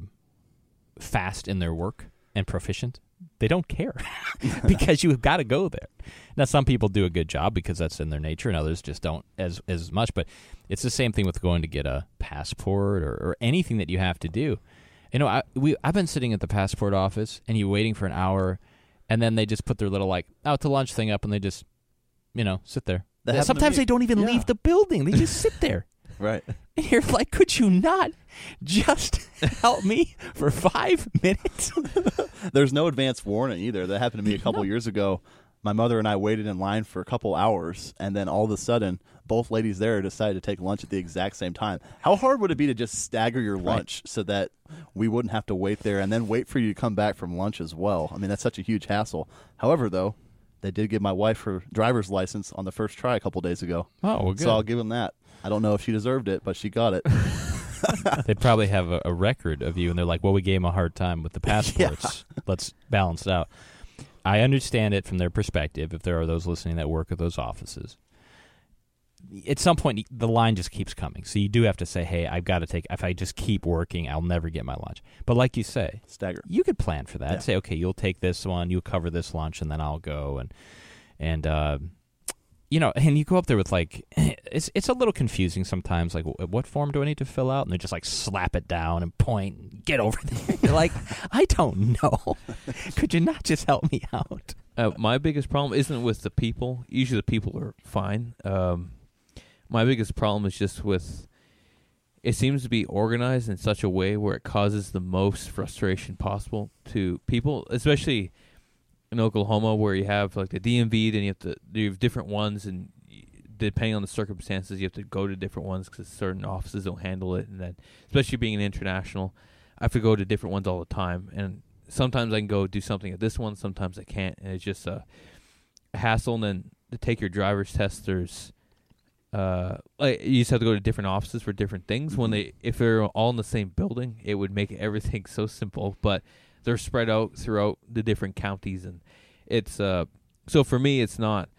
fast in their work and proficient. They don't care because you've got to go there. Now, some people do a good job because that's in their nature, and others just don't as as much. But it's the same thing with going to get a passport or, or anything that you have to do. You know, I we I've been sitting at the passport office, and you're waiting for an hour, and then they just put their little, like, out to lunch thing up, and they just, you know, sit there. That happened to Sometimes me. they don't even Yeah. leave the building. They just sit there. Right. And you're like, could you not just help me for five minutes? There's no advance warning either. That happened to me a couple years ago. My mother and I waited in line for a couple hours, and then all of a sudden, both ladies there decided to take lunch at the exact same time. How hard would it be to just stagger your lunch so that we wouldn't have to wait there and then wait for you to come back from lunch as well? I mean, that's such a huge hassle. However, though, they did give my wife her driver's license on the first try a couple days ago. Oh, well, good. So I'll give them that. I don't know if she deserved it, but she got it. They probably have a, a record of you, and they're like, well, we gave him a hard time with the passports. Yeah. Let's balance it out. I understand it from their perspective, if there are those listening that work at those offices. At some point, the line just keeps coming. So you do have to say, hey, I've got to take, if I just keep working, I'll never get my lunch. But like you say, stagger. You could plan for that. Yeah. Say, okay, you'll take this one, you'll cover this lunch, and then I'll go. And, and uh, you know, and you go up there with, like, it's it's a little confusing sometimes. Like, what form do I need to fill out? And they just, like, slap it down and point and get over there. You're like, I don't know. Could you not just help me out? Uh, my biggest problem isn't with the people. Usually the people are fine. Um, my biggest problem is just with, it seems to be organized in such a way where it causes the most frustration possible to people, especially in Oklahoma, where you have, like, the D M V, then you have to you have different ones, and depending on the circumstances, you have to go to different ones because certain offices don't handle it. And then, especially being an international, I have to go to different ones all the time. And sometimes I can go do something at this one, sometimes I can't, and it's just a, a hassle. And then to take your driver's test, there's uh, like you just have to go to different offices for different things. Mm-hmm. When they, if they're all in the same building, it would make everything so simple. But they're spread out throughout the different counties, and it's uh. So for me, it's not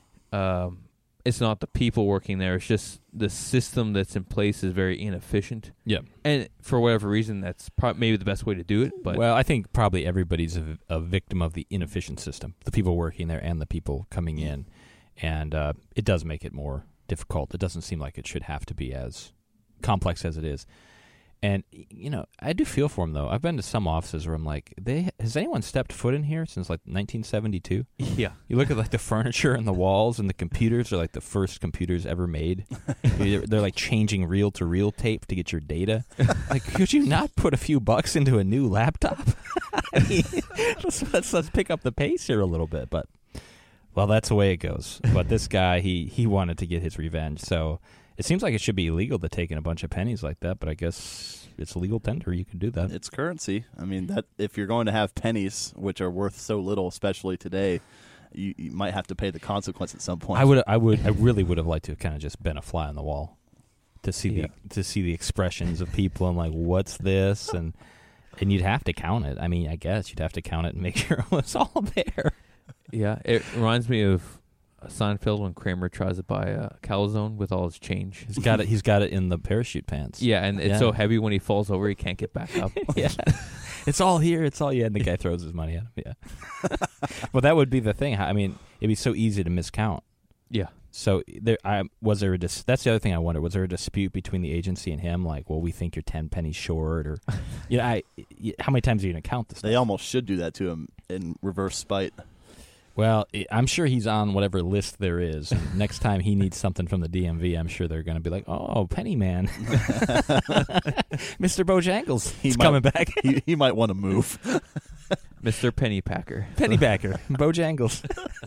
um, it's not the people working there. It's just the system that's in place is very inefficient. Yeah, and for whatever reason, that's pro- maybe the best way to do it. But well, I think probably everybody's a, a victim of the inefficient system. The people working there and the people coming in, and uh, it does make it more difficult. It doesn't seem like it should have to be as complex as it is. And, you know, I do feel for them, though. I've been to some offices where I'm like, they has anyone stepped foot in here since, like, nineteen seventy-two? Yeah. You look at, like, the furniture and the walls, and the computers are, like, the first computers ever made. they're, they're, like, changing reel-to-reel tape to get your data. Like, could you not put a few bucks into a new laptop? I mean, let's, let's, let's pick up the pace here a little bit. But, well, that's the way it goes. But this guy, he, he wanted to get his revenge, so it seems like it should be illegal to take in a bunch of pennies like that, but I guess it's legal tender. You can do that. It's currency. I mean, that if you're going to have pennies, which are worth so little, especially today, you, you might have to pay the consequence at some point. I would, I would, I really would have liked to have kind of just been a fly on the wall to see Yeah. the to see the expressions of people and like, what's this, and and you'd have to count it. I mean, I guess you'd have to count it and make sure it was all there. Yeah, it reminds me of Seinfeld when Kramer tries to buy a calzone with all his change. He's got it. He's got it in the parachute pants. Yeah, and it's Yeah. so heavy when he falls over, he can't get back up. Yeah. It's all here. It's all yeah. And the guy throws his money at him. Yeah. Well, that would be the thing. I mean, it'd be so easy to miscount. Yeah. So there, I was there a dis- that's the other thing I wonder. Was there a dispute between the agency and him? Like, well, we think you're ten pennies short, or you know, I. y- How many times are you gonna count this? They almost should do that to him in reverse spite. Well, I- I'm sure he's on whatever list there is. And next time he needs something from the D M V, I'm sure they're going to be like, "Oh, Penny Man, Mister Bojangles, he's might- coming back, he, he might want to move. Mister Pennypacker. Pennybacker, Bojangles."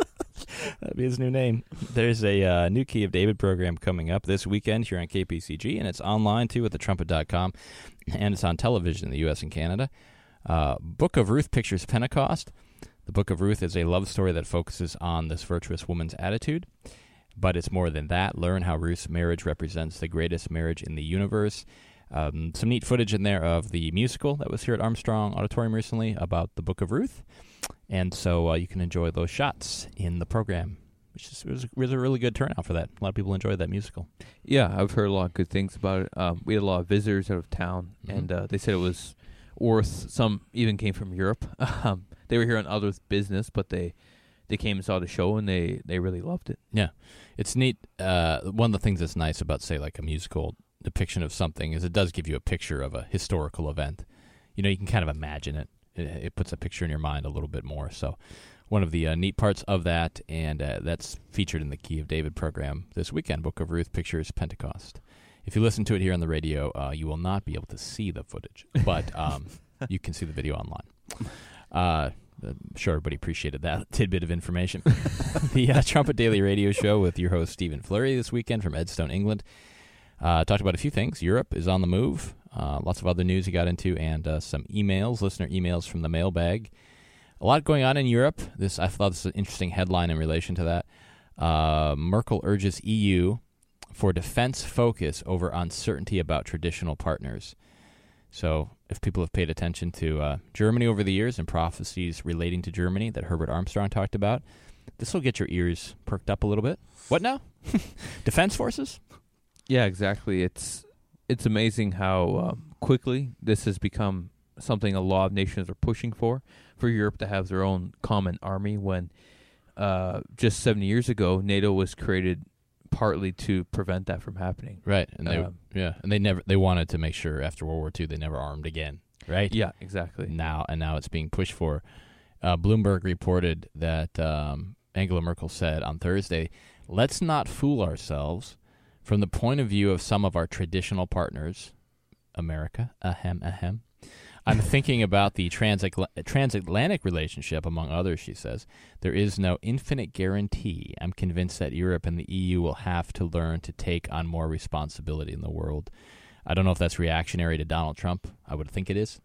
That'd be his new name. There's a uh, new Key of David program coming up this weekend here on K P C G, and it's online too at the trumpet dot com, and it's on television in the U S and Canada. Uh, Book of Ruth pictures Pentecost. The Book of Ruth is a love story that focuses on this virtuous woman's attitude, but it's more than that. Learn how Ruth's marriage represents the greatest marriage in the universe. Um, some neat footage in there of the musical that was here at Armstrong Auditorium recently about the Book of Ruth, and so uh, you can enjoy those shots in the program, which is, was, was a really good turnout for that. A lot of people enjoyed that musical. Yeah, I've heard a lot of good things about it. Um, we had a lot of visitors out of town, Mhm. and uh, they said it was worth. Some even came from Europe. Um, they were here on other business, but they they came and saw the show, and they, they really loved it. Yeah, it's neat. Uh, one of the things that's nice about, say, like a musical depiction of something is it does give you a picture of a historical event. You know, you can kind of imagine it. It, it puts a picture in your mind a little bit more. So one of the uh, neat parts of that, and uh, that's featured in the Key of David program this weekend, Book of Ruth pictures Pentecost. If you listen to it here on the radio, uh, you will not be able to see the footage, but um, you can see the video online. Uh, I'm sure everybody appreciated that tidbit of information. The uh, Trumpet Daily Radio Show with your host, Stephen Fleury, this weekend from Edstone, England. Uh, talked about a few things. Europe is on the move. Uh, lots of other news he got into, and uh, some emails, listener emails from the mailbag. A lot going on in Europe. This I thought this was an interesting headline in relation to that. Uh, Merkel urges E U for defense focus over uncertainty about traditional partners. So if people have paid attention to uh, Germany over the years and prophecies relating to Germany that Herbert Armstrong talked about, this will get your ears perked up a little bit. What now? Defense forces? Yeah, exactly. It's it's amazing how um, quickly this has become something a lot of nations are pushing for, for Europe to have their own common army when uh, just seventy years ago, NATO was created partly to prevent that from happening. Right, and they Um, yeah, and they never they wanted to make sure after World War Two they never armed again, right? Yeah, exactly. Now and now it's being pushed for. Uh, Bloomberg reported that um, Angela Merkel said on Thursday, "Let's not fool ourselves. From the point of view of some of our traditional partners, America, ahem, ahem, I'm thinking about the transatl- transatlantic relationship, among others," she says. "There is no infinite guarantee. I'm convinced that Europe and the E U will have to learn to take on more responsibility in the world." I don't know if that's reactionary to Donald Trump. I would think it is.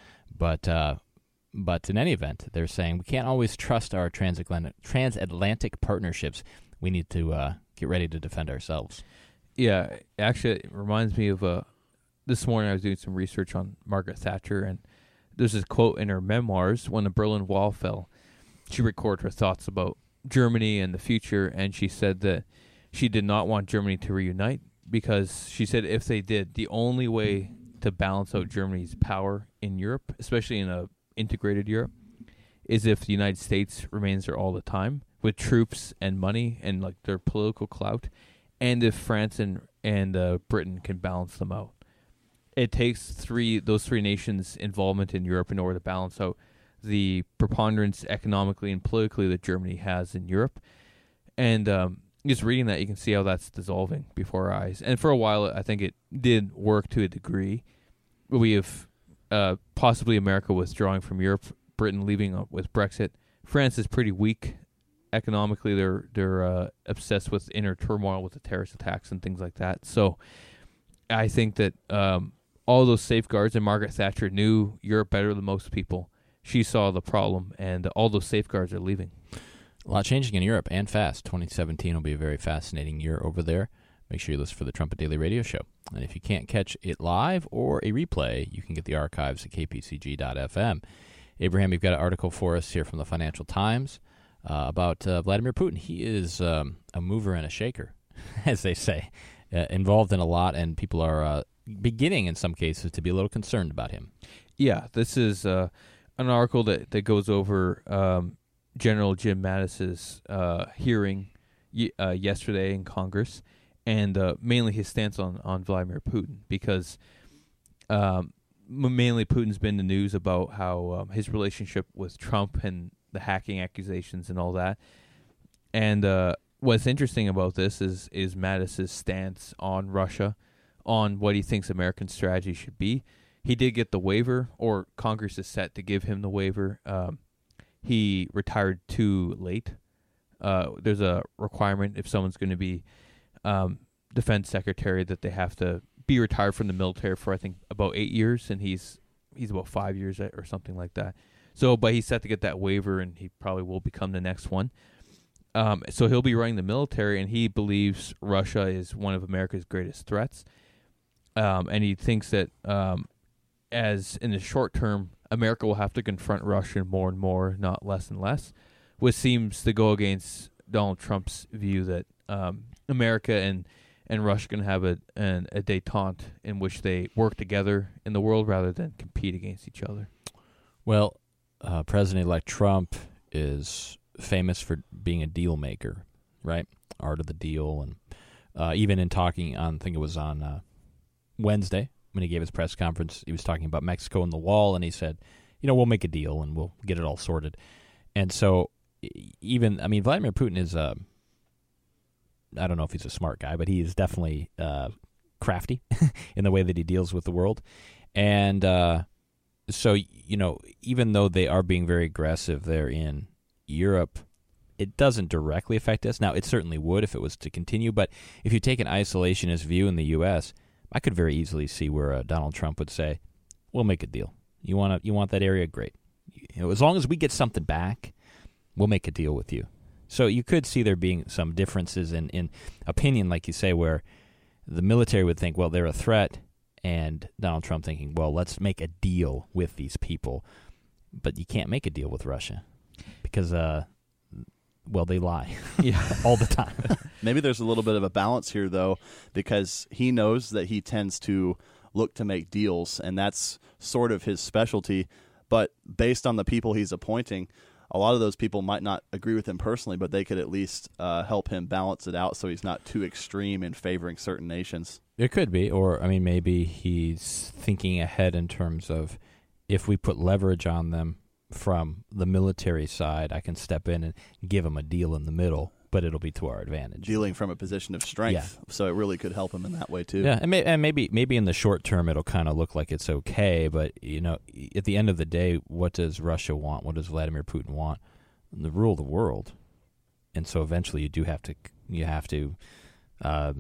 But uh, but in any event, they're saying we can't always trust our transatlantic, transatlantic partnerships. We need to uh, get ready to defend ourselves. Yeah, actually, it reminds me of uh, this morning I was doing some research on Margaret Thatcher, and there's this quote in her memoirs, when the Berlin Wall fell, she recorded her thoughts about Germany and the future, and she said that she did not want Germany to reunite because she said if they did, the only way to balance out Germany's power in Europe, especially in a integrated Europe, is if the United States remains there all the time with troops and money and like their political clout, and if France and and uh, Britain can balance them out. It takes three those three nations' involvement in Europe in order to balance out the preponderance economically and politically that Germany has in Europe. And um, just reading that, you can see how that's dissolving before our eyes. And for a while, I think it did work to a degree. We have uh, possibly America withdrawing from Europe, Britain leaving with Brexit. France is pretty weak economically. They're they're uh, obsessed with inner turmoil with the terrorist attacks and things like that. So I think that um, all those safeguards, and Margaret Thatcher knew Europe better than most people. She saw the problem, and all those safeguards are leaving. A lot changing in Europe, and fast. twenty seventeen will be a very fascinating year over there. Make sure you listen for the Trumpet Daily Radio Show. And if you can't catch it live or a replay, you can get the archives at k p c g dot f m. Abraham, you've got an article for us here from the Financial Times uh, about uh, Vladimir Putin. He is um, a mover and a shaker, as they say, uh, involved in a lot, and people are uh, beginning, in some cases, to be a little concerned about him. Yeah, this is uh, an article that, that goes over um, General Jim Mattis's uh, hearing y- uh, yesterday in Congress, and uh, mainly his stance on, on Vladimir Putin, because um, mainly Putin's been in the news about how um, his relationship with Trump and the hacking accusations and all that. And uh, what's interesting about this is, is Mattis's stance on Russia, on what he thinks American strategy should be. He did get the waiver, or Congress is set to give him the waiver. Um, he retired too late. Uh, there's a requirement if someone's going to be um, defense secretary that they have to be retired from the military for, I think, about eight years, and he's he's about five years or something like that. So, but he's set to get that waiver, and he probably will become the next one. Um, so he'll be running the military, and he believes Russia is one of America's greatest threats. Um, and he thinks that um, as in the short term, America will have to confront Russia more and more, not less and less, which seems to go against Donald Trump's view that um, America and, and Russia can have a, an, a détente in which they work together in the world rather than compete against each other. Well, uh, President-elect Trump is famous for being a deal maker, right? Art of the deal, and uh, even in talking on, I think it was on uh, Wednesday, when he gave his press conference, he was talking about Mexico and the wall, and he said, you know, we'll make a deal and we'll get it all sorted. And so even, I mean, Vladimir Putin is, uh, I don't know if he's a smart guy, but he is definitely uh, crafty in the way that he deals with the world. And uh, so, you know, even though they are being very aggressive there in Europe, it doesn't directly affect us. Now, it certainly would if it was to continue, but if you take an isolationist view in the U S, I could very easily see where uh, Donald Trump would say, we'll make a deal. You want to, you want that area? Great. You know, as long as we get something back, we'll make a deal with you. So you could see there being some differences in, in opinion, like you say, where the military would think, well, they're a threat, and Donald Trump thinking, well, let's make a deal with these people. But you can't make a deal with Russia because, uh, well, they lie yeah. all the time. Maybe there's a little bit of a balance here, though, because he knows that he tends to look to make deals, and that's sort of his specialty. But based on the people he's appointing, a lot of those people might not agree with him personally, but they could at least uh, help him balance it out so he's not too extreme in favoring certain nations. It could be, or, I mean, maybe he's thinking ahead in terms of if we put leverage on them from the military side, I can step in and give them a deal in the middle, but it'll be to our advantage. Dealing from a position of strength, yeah. So it really could help him in that way too. Yeah, and, may, and maybe maybe in the short term it'll kind of look like it's okay, but you know, at the end of the day, what does Russia want? What does Vladimir Putin want? The rule of the world, and so eventually you do have to you have to uh,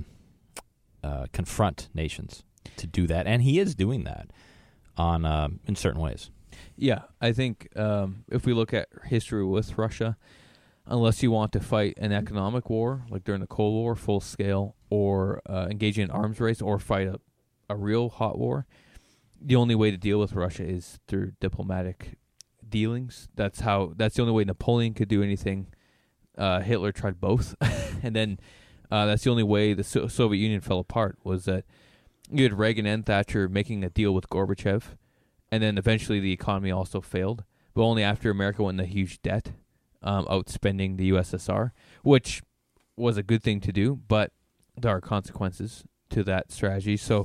uh, confront nations to do that, and he is doing that on uh, in certain ways. Yeah, I think um, if we look at history with Russia, unless you want to fight an economic war, like during the Cold War, full scale, or uh, engage in an arms race, or fight a, a real hot war, the only way to deal with Russia is through diplomatic dealings. That's how. That's the only way Napoleon could do anything. Uh, Hitler tried both, and then uh, that's the only way the so- Soviet Union fell apart. Was that you had Reagan and Thatcher making a deal with Gorbachev. And then eventually the economy also failed, but only after America went into huge debt, um, outspending the U S S R, which was a good thing to do, but there are consequences to that strategy. So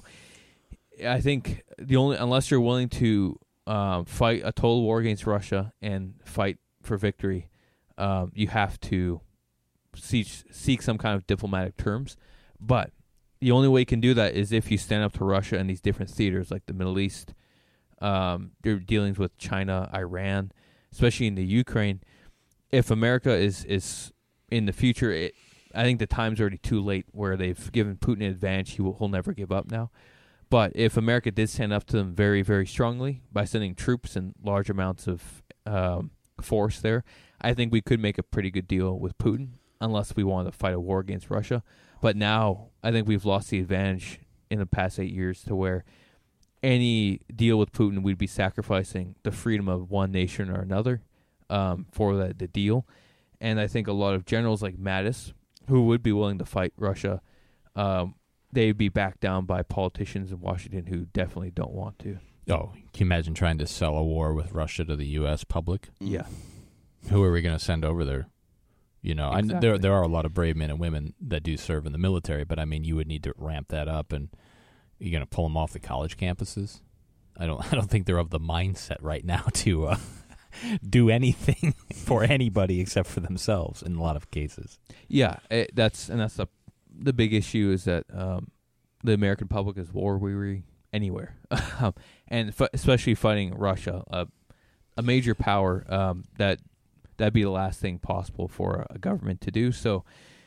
I think the only, unless you're willing to um, fight a total war against Russia and fight for victory, um, you have to seek, seek some kind of diplomatic terms. But the only way you can do that is if you stand up to Russia in these different theaters like the Middle East, Um, their dealings with China, Iran, especially in the Ukraine. If America is, is in the future, it, I think the time's already too late where they've given Putin an advantage. He will, he'll never give up now. But if America did stand up to them very, very strongly by sending troops and large amounts of um, force there, I think we could make a pretty good deal with Putin, unless we wanted to fight a war against Russia. But now I think we've lost the advantage in the past eight years to where any deal with Putin, we'd be sacrificing the freedom of one nation or another um, for the, the deal. And I think a lot of generals like Mattis, who would be willing to fight Russia, um, they'd be backed down by politicians in Washington who definitely don't want to. Oh, can you imagine trying to sell a war with Russia to the U S public? Yeah. Who are we going to send over there? You know, Exactly. I, there there are a lot of brave men and women that do serve in the military, but I mean, you would need to ramp that up, and you're going to pull them off the college campuses. I don't I don't think they're of the mindset right now to uh, do anything for anybody except for themselves in a lot of cases. Yeah, it, that's and that's the the big issue is that um, the American public is war weary anywhere, and f- especially fighting Russia, uh, a major power. Um, that that'd be the last thing possible for a government to do. So,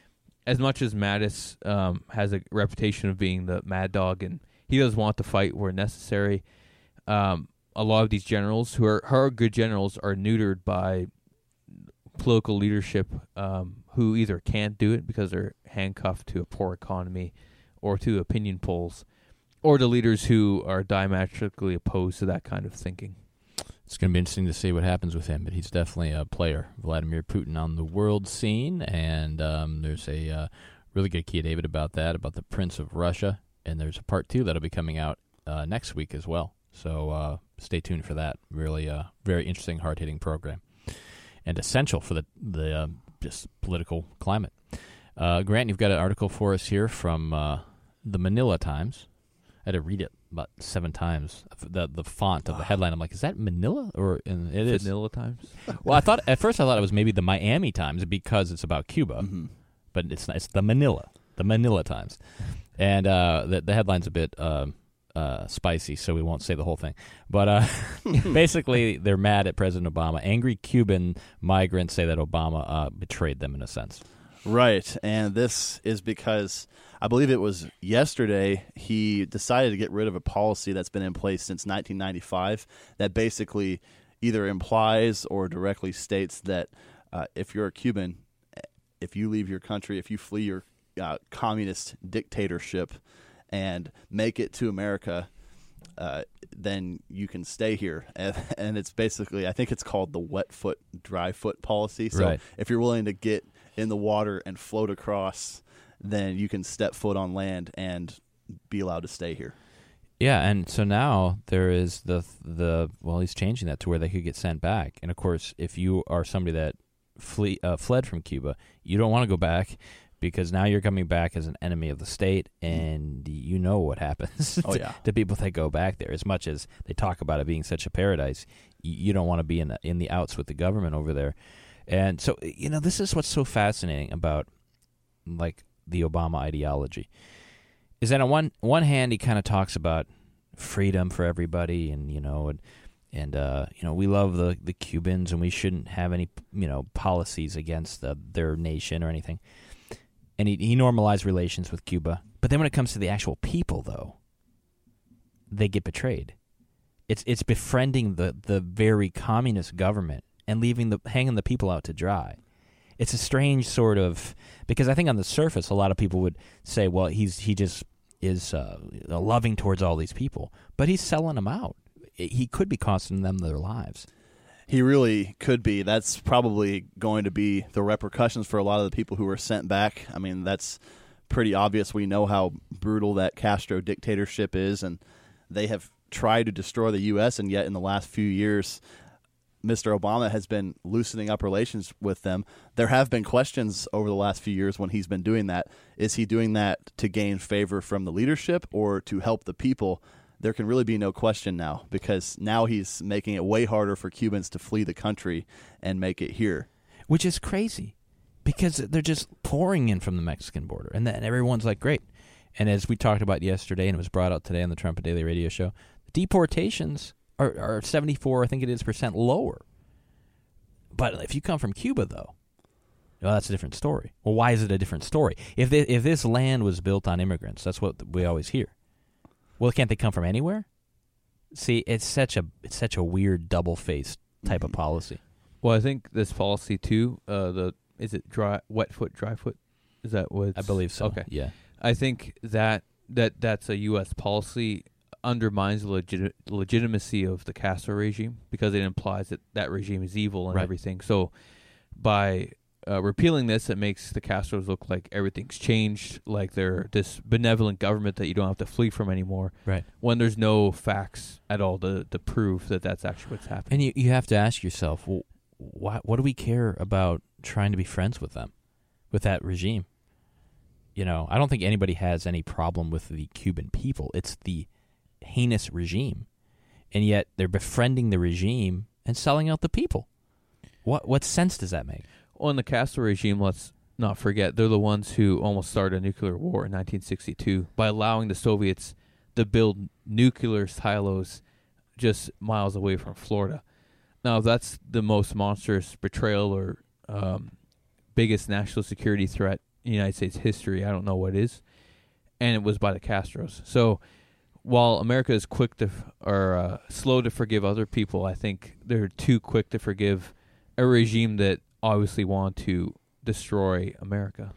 as much as Mattis um, has a reputation of being the mad dog, and he does want to fight where necessary, um, a lot of these generals who are, who are good generals are neutered by political leadership um, who either can't do it because they're handcuffed to a poor economy or to opinion polls, or the leaders who are diametrically opposed to that kind of thinking. It's going to be interesting to see what happens with him, but he's definitely a player, Vladimir Putin, on the world scene, and um, there's a uh, really good key, David, about that, about the Prince of Russia, and there's a part two that'll be coming out uh, next week as well, so uh, stay tuned for that. Really uh, very interesting, hard-hitting program, and essential for the, the uh, just political climate. Uh, Grant, you've got an article for us here from uh, the Manila Times. I had to read it about seven times. The the font of the headline, I'm like, is that Manila? Or and it is. Manila Times? Well, I thought at first I thought it was maybe the Miami Times because it's about Cuba, Mm-hmm. but it's not. It's the Manila, the Manila Times, and uh, the the headline's a bit uh, uh, spicy, so we won't say the whole thing. But uh, basically, they're mad at President Obama. Angry Cuban migrants say that Obama uh, betrayed them in a sense. Right, and this is because I believe it was yesterday he decided to get rid of a policy that's been in place since nineteen ninety-five that basically either implies or directly states that uh, if you're a Cuban, if you leave your country, if you flee your uh, communist dictatorship and make it to America, uh, then you can stay here. And, and it's basically, I think it's called the wet foot, dry foot policy. So Right. if you're willing to get in the water and float across, then you can step foot on land and be allowed to stay here. Yeah, and so now there is the the well, he's changing that to where they could get sent back. And of course, if you are somebody that flee uh, fled from Cuba, you don't want to go back because now you're coming back as an enemy of the state, and you know what happens Oh, to, yeah. to people that go back there. As much as they talk about it being such a paradise, you, you don't want to be in the, in the outs with the government over there. And so, you know, this is what's so fascinating about, like, the Obama ideology, is that on one one hand, he kind of talks about freedom for everybody, and, you know, and, and uh, you know, we love the, the Cubans, and we shouldn't have any, you know, policies against the, their nation or anything. And he, he normalized relations with Cuba. But then when it comes to the actual people, though, they get betrayed. It's it's befriending the, the very communist government and leaving the hanging the people out to dry. It's a strange sort of, because I think on the surface a lot of people would say, well, he's he just is uh, loving towards all these people, but he's selling them out. He could be costing them their lives. He really could be. That's probably going to be the repercussions for a lot of the people who were sent back. I mean, that's pretty obvious. We know how brutal that Castro dictatorship is, and they have tried to destroy the U S, and yet in the last few years, Mister Obama has been loosening up relations with them. There have been questions over the last few years when he's been doing that. Is he doing that to gain favor from the leadership or to help the people? There can really be no question now, because now he's making it way harder for Cubans to flee the country and make it here. Which is crazy, because they're just pouring in from the Mexican border, and then everyone's like, great. And as we talked about yesterday, and it was brought out today on the Trumpet Daily Radio Show, deportations are, are seventy-four, I think it is, percent lower. But if you come from Cuba, though, well, that's a different story. Well, why is it a different story? If they, if this land was built on immigrants, that's what we always hear. Well, can't they come from anywhere? See, it's such a it's such a weird double-faced type of policy. Well, I think this policy too. Uh, the is it dry, wet foot, dry foot? Is that what? I believe so. Okay. Yeah. I think that that that's a U S policy undermines the legit, legitimacy of the Castro regime, because it implies that that regime is evil and Right. everything. So, by uh, repealing this, it makes the Castros look like everything's changed, like they're this benevolent government that you don't have to flee from anymore. Right. When there's no facts at all to, to prove that that's actually what's happening. And you, you have to ask yourself, well, why, what do we care about trying to be friends with them, with that regime? You know, I don't think anybody has any problem with the Cuban people. It's the heinous regime. And yet they're befriending the regime and selling out the people. What what sense does that make? On the Castro regime, let's not forget, they're the ones who almost started a nuclear war in nineteen sixty-two by allowing the Soviets to build nuclear silos just miles away from Florida. Now, if that's the most monstrous betrayal or um, biggest national security threat in United States history, I don't know what is, and it was by the Castros. So while America is quick to f- or uh, slow to forgive other people, I think they're too quick to forgive a regime that obviously want to destroy America.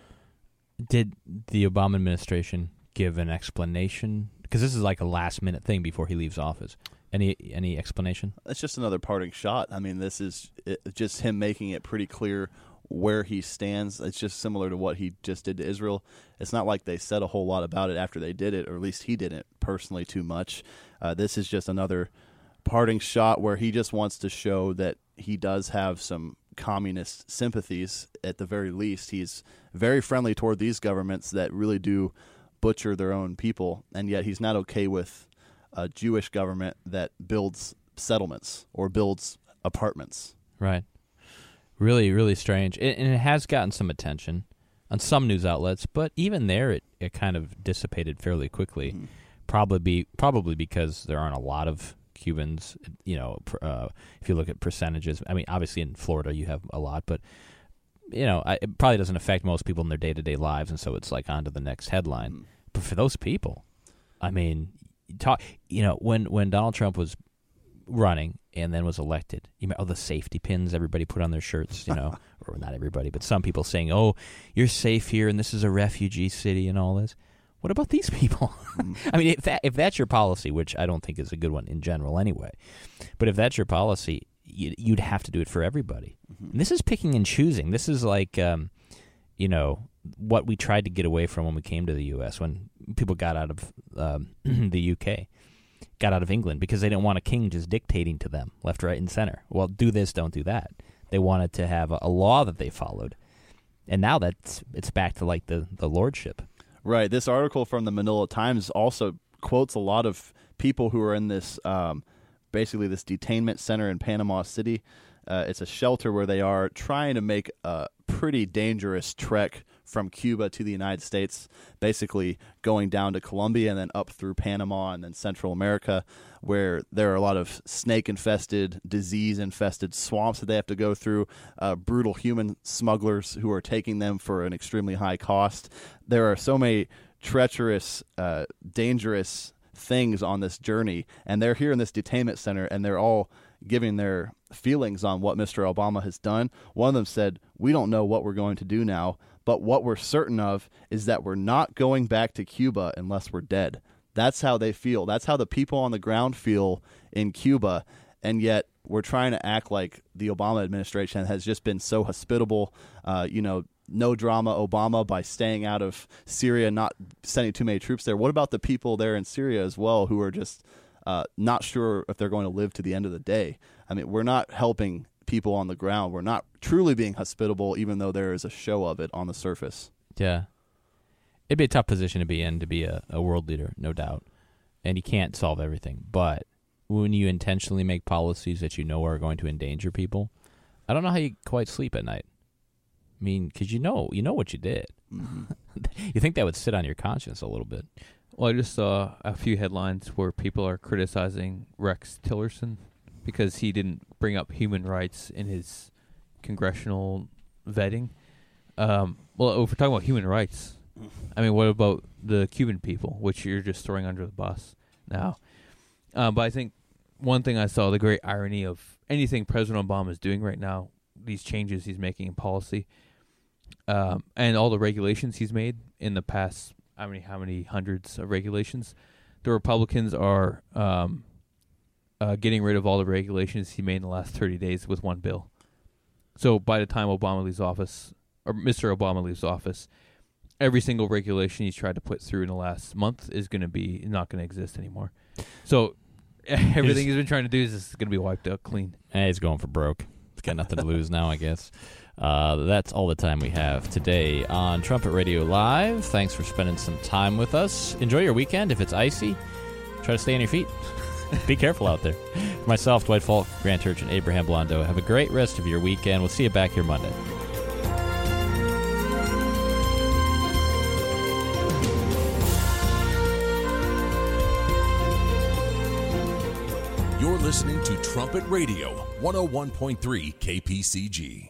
Did the Obama administration give an explanation? Because this is like a last minute thing before he leaves office. Any any explanation? It's just another parting shot. I mean, this is it, just him making it pretty clear where he stands. It's just similar to what he just did to Israel. It's not like they said a whole lot about it after they did it, or at least he didn't personally too much. Uh, this is just another parting shot where he just wants to show that he does have some communist sympathies. At the very least, he's very friendly toward these governments that really do butcher their own people, and yet he's not okay with a Jewish government that builds settlements or builds apartments. Right. Really, really strange. It, and it has gotten some attention on some news outlets, but even there it, it kind of dissipated fairly quickly. Mm-hmm. Probably be, probably because there aren't a lot of Cubans, you know, uh, if you look at percentages. I mean, obviously in Florida you have a lot, but, you know, I, it probably doesn't affect most people in their day-to-day lives, and so it's like on to the next headline. Mm-hmm. But for those people, I mean, talk, you know, when, when Donald Trump was running and then was elected, you know, oh, the safety pins everybody put on their shirts, you know, or not everybody, but some people saying, oh, you're safe here and this is a refugee city and all this. What about these people? Mm. I mean, if that if that's your policy, which I don't think is a good one in general anyway, but if that's your policy, you, you'd have to do it for everybody. Mm-hmm. And this is picking and choosing. This is like, um, you know, what we tried to get away from when we came to the U S, when people got out of um, the U K, got out of England, because they didn't want a king just dictating to them left, right, and center. Well, do this, don't do that. They wanted to have a, a law that they followed. And now that's it's back to like the, the lordship. Right. This article from the Manila Times also quotes a lot of people who are in this, um, basically this detainment center in Panama City. Uh, it's a shelter where they are trying to make a pretty dangerous trek from Cuba to the United States, basically going down to Colombia and then up through Panama and then Central America, where there are a lot of snake-infested, disease-infested swamps that they have to go through, uh, brutal human smugglers who are taking them for an extremely high cost. There are so many treacherous, uh, dangerous things on this journey, and they're here in this detainment center, and they're all giving their feelings on what Mister Obama has done. One of them said, "We don't know what we're going to do now, but what we're certain of is that we're not going back to Cuba unless we're dead." That's how they feel. That's how the people on the ground feel in Cuba, and yet we're trying to act like the Obama administration has just been so hospitable, uh, you know, no drama Obama by staying out of Syria, not sending too many troops there. What about the people there in Syria as well who are just uh, not sure if they're going to live to the end of the day? I mean, we're not helping people on the ground. We're not truly being hospitable, even though there is a show of it on the surface. Yeah. It'd be a tough position to be in, to be a, a world leader, no doubt. And you can't solve everything. But when you intentionally make policies that you know are going to endanger people, I don't know how you quite sleep at night. I mean, because you know, you know what you did. Mm-hmm. You think that would sit on your conscience a little bit. Well, I just saw a few headlines where people are criticizing Rex Tillerson because he didn't bring up human rights in his congressional vetting. Um, well, if we're talking about human rights, I mean, what about the Cuban people, which you're just throwing under the bus now? Uh, but I think one thing I saw, the great irony of anything President Obama is doing right now, these changes he's making in policy, um, and all the regulations he's made in the past, I mean, how many hundreds of regulations, the Republicans are um, uh, getting rid of all the regulations he made in the last thirty days with one bill. So by the time Obama leaves office, or Mister Obama leaves office, every single regulation he's tried to put through in the last month is going to be not going to exist anymore. So everything he's been trying to do is just going to be wiped out clean. Hey, he's going for broke. He's got nothing to lose now, I guess. Uh, that's all the time we have today on Trumpet Radio Live. Thanks for spending some time with us. Enjoy your weekend. If it's icy, try to stay on your feet. Be careful out there. For myself, Dwight Falk, Grant Church, and Abraham Blondo, have a great rest of your weekend. We'll see you back here Monday. You're listening to Trumpet Radio, one oh one point three K P C G.